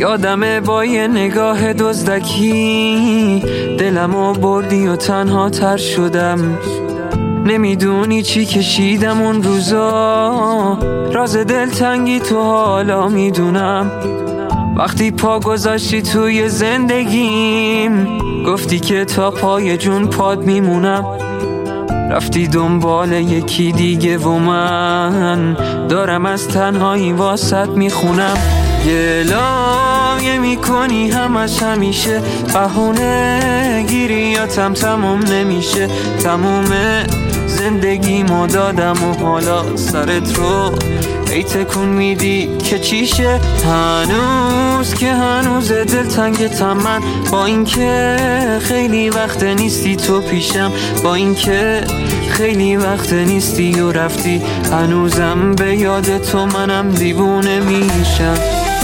یادمه با یه نگاه دزدکی دلمو بردی و تنها تر شدم. نمیدونی چی کشیدم اون روزا، راز دلتنگی تو حالا میدونم. وقتی پا گذاشتی توی زندگیم، گفتی که تا پای جون پاد میمونم. رفتی دنبال یکی دیگه و من دارم از تنهایی واسط میخونم. گلایه میکنی همش همیشه، بهونه گیریاتم تموم نمیشه. تموم زندگیمو دادم و حالا سرت رو ای تکون میدی که چیشه. هنوز که هنوز دلتنگتم من، با اینکه خیلی وقت نیستی تو پیشم، با اینکه خیلی وقت نیستی و رفتی، هنوزم به یاد تو منم دیوونه میشم.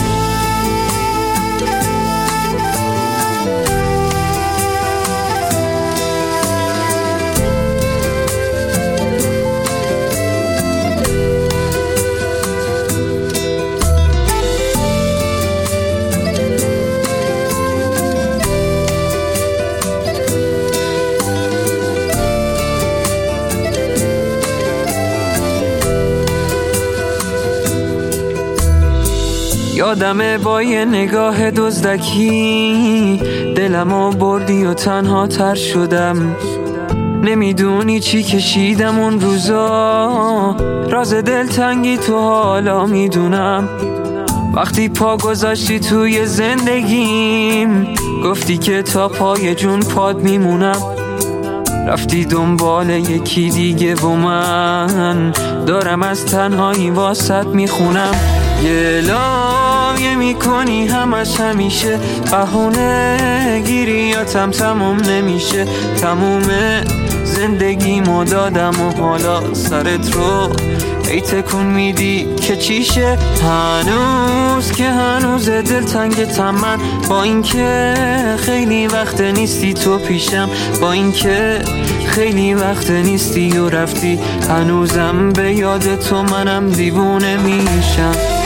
یادمه با یه نگاه دزدکی دلمو بردی و تنها تر شدم. نمیدونی چی کشیدم اون روزا، راز دلتنگی تو حالا میدونم. وقتی پا گذاشتی توی زندگیم، گفتی که تا پای جون پاد میمونم. رفتی دنبال یکی دیگه و من دارم از تنهایی واسط میخونم. گلایه میکنی همش همیشه، بهونه گیریاتم تموم نمیشه. تموم زندگیمو دادم و حالا سرت رو ای تکون میدی که چیشه. هنوز که هنوز دلتنگتم من، با اینکه خیلی وقت نیستی تو پیشم، با اینکه خیلی وقت نیستی و رفتی، هنوزم به یاد تو منم دیوونه میشم.